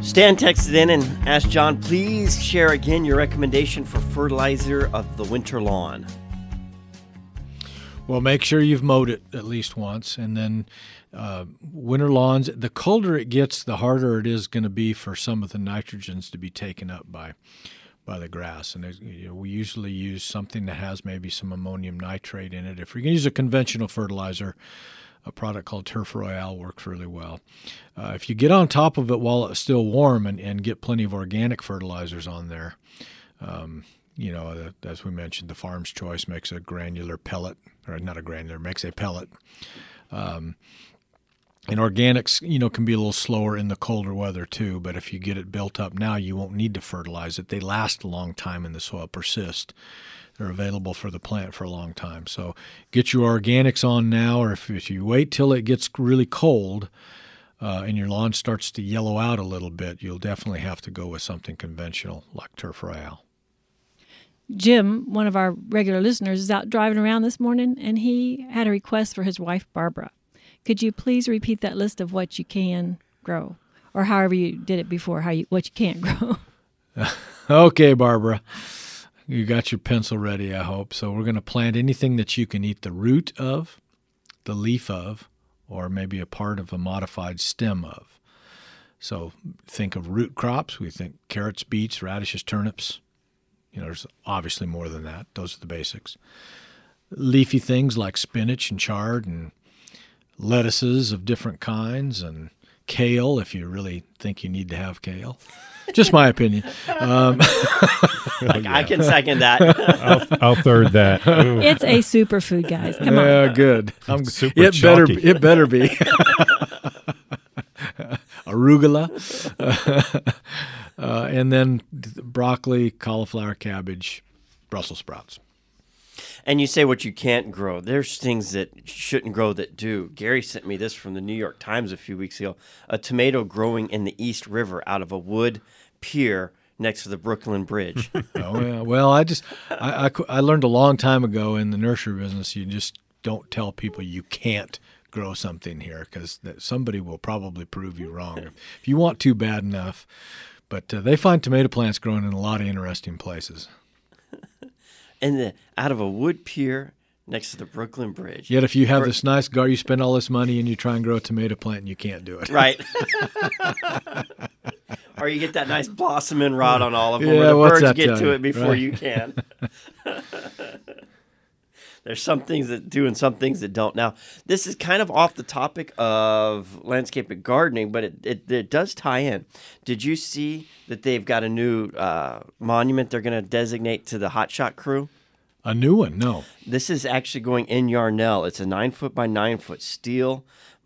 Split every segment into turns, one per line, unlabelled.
Stan texted in and asked John, please share again your recommendation for fertilizer of the winter lawn.
Well, make sure you've mowed it at least once. And then winter lawns, the colder it gets, the harder it is going to be for some of the nitrogens to be taken up by the grass. And we usually use something that has maybe some ammonium nitrate in it. If you're going to use a conventional fertilizer, a product called Turf Royale works really well. If you get on top of it while it's still warm and get plenty of organic fertilizers on there, as we mentioned, the Farm's Choice makes a granular pellet, or not a granular, makes a pellet. And organics, can be a little slower in the colder weather too, but if you get it built up now, you won't need to fertilize it. They last a long time in the soil, persist. They're available for the plant for a long time. So get your organics on now, or if you wait till it gets really cold and your lawn starts to yellow out a little bit, you'll definitely have to go with something conventional like Turf Royale.
Jim, one of our regular listeners, is out driving around this morning, and he had a request for his wife, Barbara. Could you please repeat that list of what you can grow, or however you did it before, what you can't grow?
Okay, Barbara. You got your pencil ready, I hope. So we're going to plant anything that you can eat the root of, the leaf of, or maybe a part of a modified stem of. So think of root crops. We think carrots, beets, radishes, turnips. There's obviously more than that. Those are the basics. Leafy things like spinach and chard and lettuces of different kinds and kale, if you really think you need to have kale. Just my opinion.
I can second that.
I'll third that. Ooh.
It's a superfood, guys. Come on.
Yeah, good.
Super
It
chalky.
better be. Arugula. And then broccoli, cauliflower, cabbage, Brussels sprouts.
And you say what you can't grow. There's things that shouldn't grow that do. Gary sent me this from the New York Times a few weeks ago. A tomato growing in the East River out of a wood pier next to the Brooklyn Bridge.
Oh, yeah. Well, I learned a long time ago in the nursery business, you just don't tell people you can't grow something here because somebody will probably prove you wrong if you want to bad enough. But they find tomato plants growing in a lot of interesting places.
Out of a wood pier next to the Brooklyn Bridge.
Yet if you have this nice garden, you spend all this money and you try and grow a tomato plant and you can't do it.
Right. Or you get that nice blossoming rod on all of them
Yeah,
where the
what's
birds
that
get
tell
to
you?
it before
Right.
you can. There's some things that do and some things that don't. Now, this is kind of off the topic of landscape and gardening, but it does tie in. Did you see that they've got a new monument they're going to designate to the Hot Shot crew?
A new one? No.
This is actually going in Yarnell. It's a 9-foot by 9-foot steel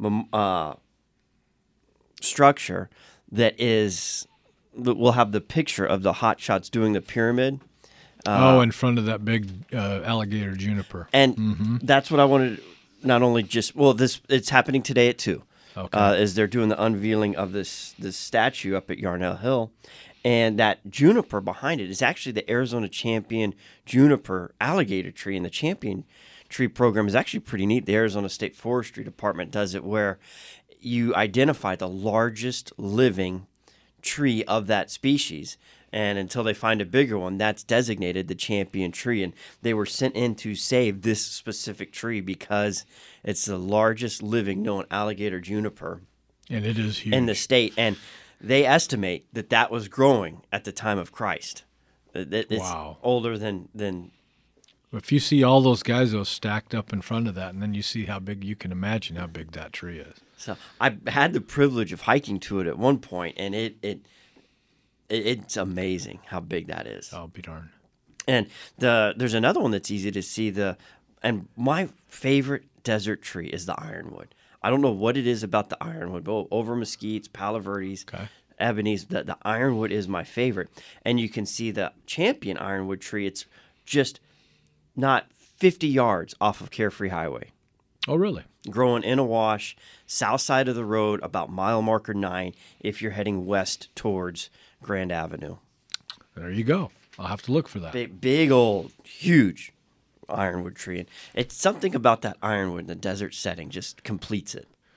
structure that will have the picture of the Hot Shots doing the pyramid.
In front of that big alligator juniper.
And that's what I wanted. Not only it's happening today at 2.
Okay.
As they're doing the unveiling of this statue up at Yarnell Hill. And that juniper behind it is actually the Arizona Champion Juniper alligator tree. And the Champion Tree program is actually pretty neat. The Arizona State Forestry Department does it where you identify the largest living tree of that species. And until they find a bigger one, that's designated the champion tree. And they were sent in to save this specific tree because it's the largest living known alligator juniper.
And it is huge.
In the state. And they estimate that was growing at the time of Christ. It's
Wow.
older than.
If you see all those guys stacked up in front of that, and then you see how big, you can imagine how big that tree is.
So I had the privilege of hiking to it at one point, and it's amazing how big that is.
I'll be darned.
And there's another one that's easy to see. And my favorite desert tree is the ironwood. I don't know what it is about the ironwood, but over mesquites, palo verdes, ebonies, the ironwood is my favorite. And you can see the champion ironwood tree. It's just not 50 yards off of Carefree Highway.
Oh, really?
Growing in a wash, south side of the road, about mile marker 9, if you're heading west towards Grand Avenue.
There you go. I'll have to look for that.
Big old, huge ironwood tree. And it's something about that ironwood in the desert setting just completes it.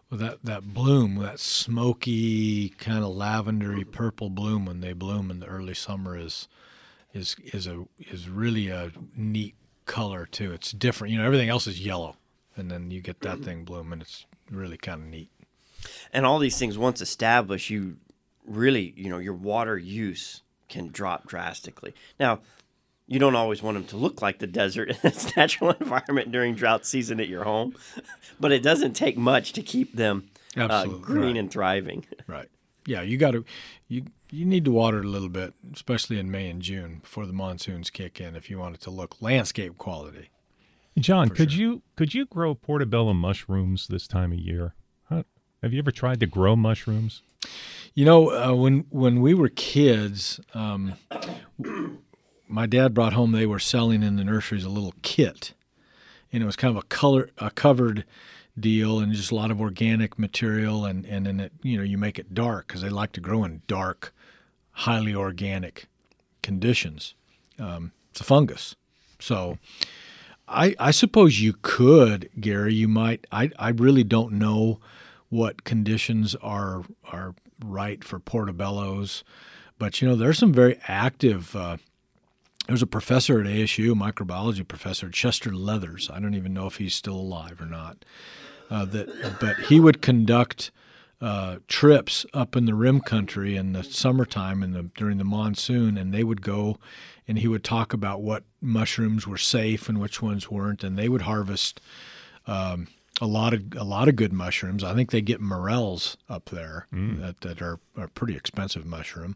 Well, that bloom, that smoky kind of lavendery purple bloom when they bloom in the early summer is really a neat color too. It's different. Everything else is yellow, and then you get that thing blooming. It's really kind of neat.
And all these things, once established, you really, your water use can drop drastically. Now, you don't always want them to look like the desert in its natural environment during drought season at your home, but it doesn't take much to keep them green and thriving.
Right. Yeah, you need to water it a little bit, especially in May and June before the monsoons kick in if you want it to look landscape quality.
John, could you grow portobello mushrooms this time of year? Have you ever tried to grow mushrooms?
When we were kids, my dad brought home, they were selling in the nurseries a little kit. And it was kind of a covered deal and just a lot of organic material. And then it, you make it dark because they like to grow in dark, highly organic conditions. It's a fungus. So I suppose you could, Gary, you might. I really don't know what conditions are right for portobellos. But, there's some very active there's a professor at ASU, microbiology professor, Chester Leathers. I don't even know if he's still alive or not. But he would conduct trips up in the rim country in the summertime during the monsoon, and they would go and he would talk about what mushrooms were safe and which ones weren't, and they would harvest a lot of good mushrooms. I think they get morels up there that are a pretty expensive mushroom.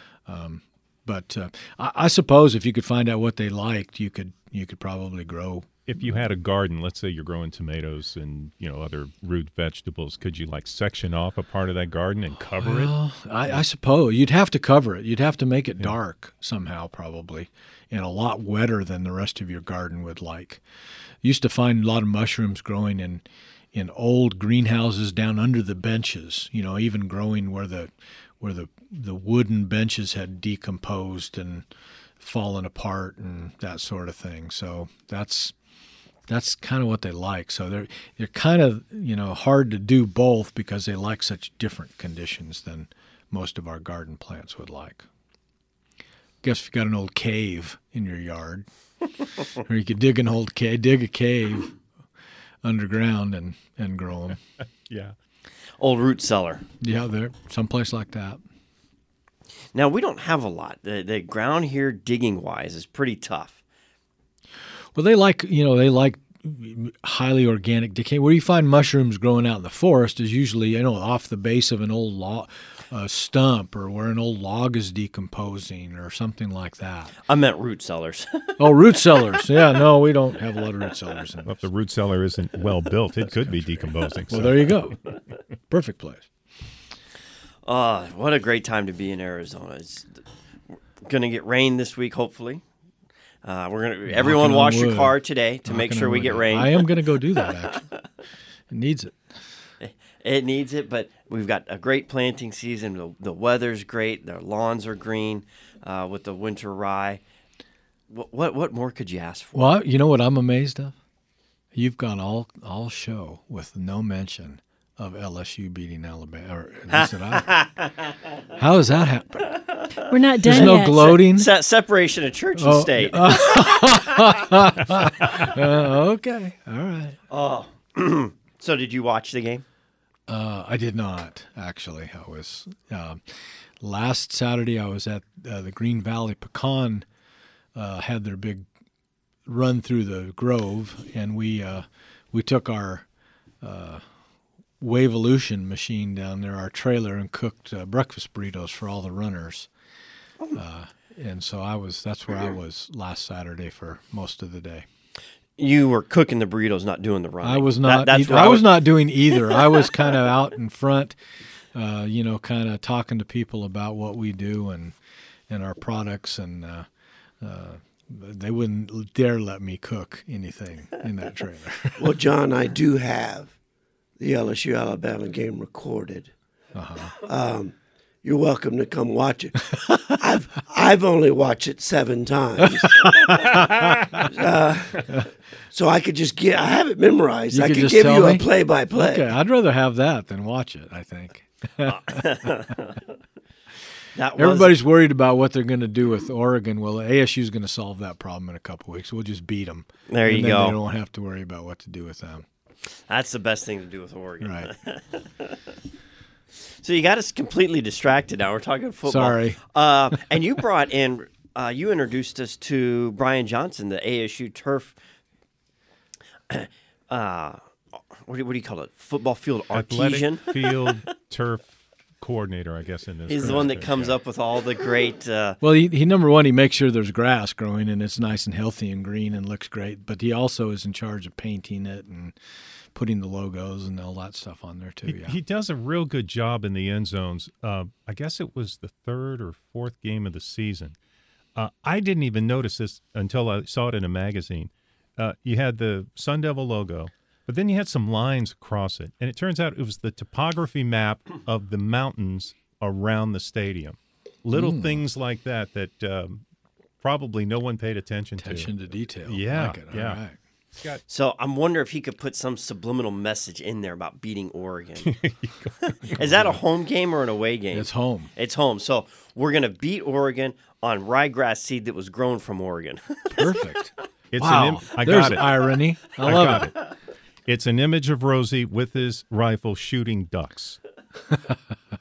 But I suppose if you could find out what they liked, you could probably grow.
If you had a garden, let's say you're growing tomatoes and other root vegetables, could you section off a part of that garden and cover it?
I suppose you'd have to cover it. You'd have to make it dark somehow, probably, and a lot wetter than the rest of your garden would like. Used to find a lot of mushrooms growing in old greenhouses down under the benches. Even growing where the wooden benches had decomposed and fallen apart and that sort of thing. So that's kind of what they like. So they're kind of hard to do both because they like such different conditions than most of our garden plants would like. Guess if you got an old cave in your yard, or you could dig a cave underground and grow them.
Yeah.
Old root cellar.
Yeah, there someplace like that.
Now, we don't have a lot. The ground here, digging-wise, is pretty tough.
Well, they like highly organic decay. Where you find mushrooms growing out in the forest is usually, off the base of an old stump or where an old log is decomposing or something like that.
I meant root cellars.
Oh, root cellars. Yeah, no, we don't have a lot of root cellars.
If the root cellar isn't well built, it could be decomposing.
Well, there you go. Perfect place.
What a great time to be in Arizona. It's going to get rain this week, hopefully. Everyone wash your car today to make sure we get rain.
I am going to go do that, actually. It needs it.
It needs it, but we've got a great planting season. The weather's great. The lawns are green with the winter rye. What more could you ask for?
Well, you know what I'm amazed of? You've gone all show with no mention of LSU beating Alabama. Or at least how does that happen?
We're not done
There's no
yet.
gloating.
Separation of church and state.
Okay. All right.
Oh. So did you watch the game?
I did not, actually. I was last Saturday I was at the Green Valley Pecan had their big run through the Grove, and we took our Waveolution machine down there, our trailer, and cooked breakfast burritos for all the runners. And so that's where I was last Saturday for most of the day.
You were cooking the burritos, not doing the running.
I was not. I was not doing either. I was kind of out in front, kind of talking to people about what we do and our products, and they wouldn't dare let me cook anything in that trailer.
Well, John, I do have the LSU Alabama game recorded. you're welcome to come watch it. I've only watched it 7 times. So I could just I have it memorized. I could give you a play-by-play.
Okay, I'd rather have that than watch it, I think. Everybody's worried about what they're going to do with Oregon. Well, ASU's going to solve that problem in a couple weeks. We'll just beat them.
There you
and then
go.
They don't have to worry about what to do with them.
That's the best thing to do with Oregon.
Right.
So you got us completely distracted now. We're talking football.
Sorry.
And you brought in, you introduced us to Brian Johnson, the ASU turf, what do you call it? Football field artesian?
Athletic field turf coordinator, I guess, in this.
He's the one that comes up with all the great.
Well, he number one, he makes sure there's grass growing and it's nice and healthy and green and looks great. But he also is in charge of painting it and putting the logos and all that stuff on there too.
He does a real good job in the end zones. I guess it was the 3rd or 4th game of the season. I didn't even notice this until I saw it in a magazine. You had the Sun Devil logo, but then you had some lines across it, and it turns out it was the topography map of the mountains around the stadium. Little things like that probably no one paid attention to.
Attention to detail.
Yeah,
Like it.
yeah.
All right.
So I'm wondering if he could put some subliminal message in there about beating Oregon. Is that a home game or an away game?
It's home.
It's home. So we're going to beat Oregon on ryegrass seed that was grown from Oregon.
Perfect.
It's
Wow.
I
There's
got it.
irony. I love it.
It's an image of Rosie with his rifle shooting ducks.